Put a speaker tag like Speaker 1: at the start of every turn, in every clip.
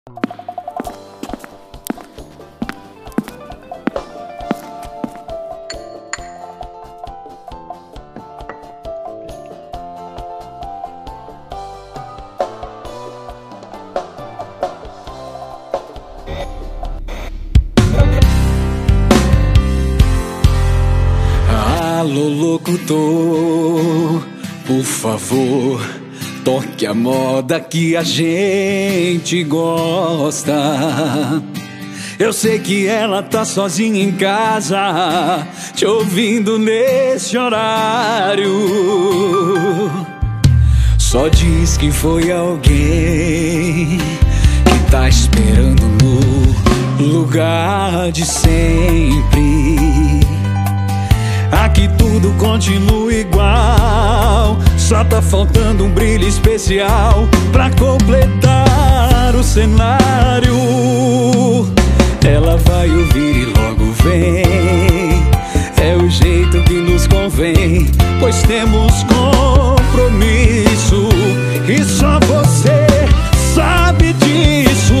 Speaker 1: Alô, locutor, por favor, toque a moda que a gente gosta. Eu sei que ela tá sozinha em casa, te ouvindo nesse horário. Só diz que foi alguém que tá esperando no lugar de sempre. Aqui tudo continua igual, só tá faltando um brilho especial pra completar o cenário. Ela vai ouvir e logo vem, é o jeito que nos convém, pois temos compromisso e só você sabe disso.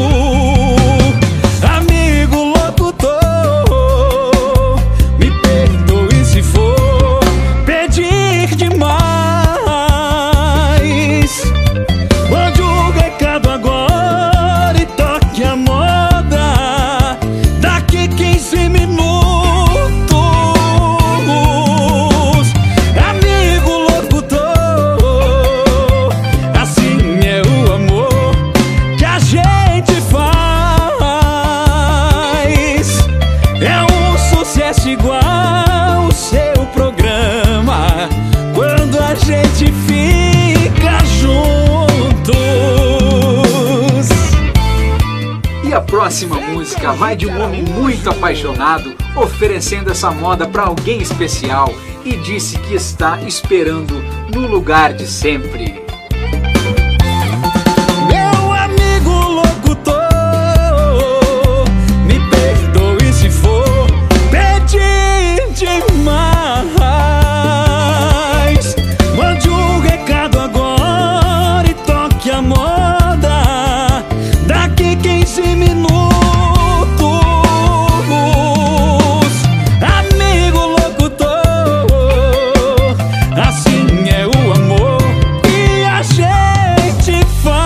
Speaker 1: Igual o seu programa, quando a gente fica juntos.
Speaker 2: E a próxima música vai de um homem muito apaixonado, oferecendo essa moda para alguém especial e disse que está esperando no lugar de sempre.
Speaker 1: Meu amigo locutor, me perdoe se for demais. Mande um recado agora e toque a moda daqui 15 minutos. Amigo locutor, assim é o amor que a gente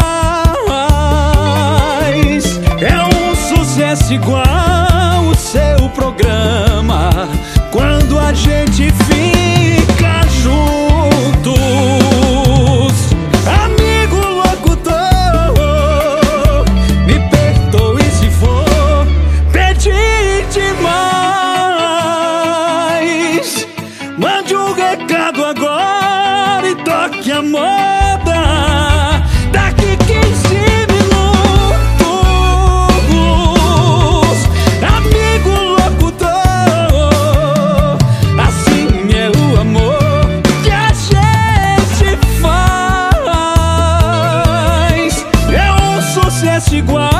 Speaker 1: faz. É um sucesso igual o seu programa, quando a gente fica juntos. Amigo locutor, me perdoe se for pedir demais. Mande um recado agora e toque a moda daqui 15 minutos. Amigo locutor, assim é o amor que a gente faz. É um sucesso igual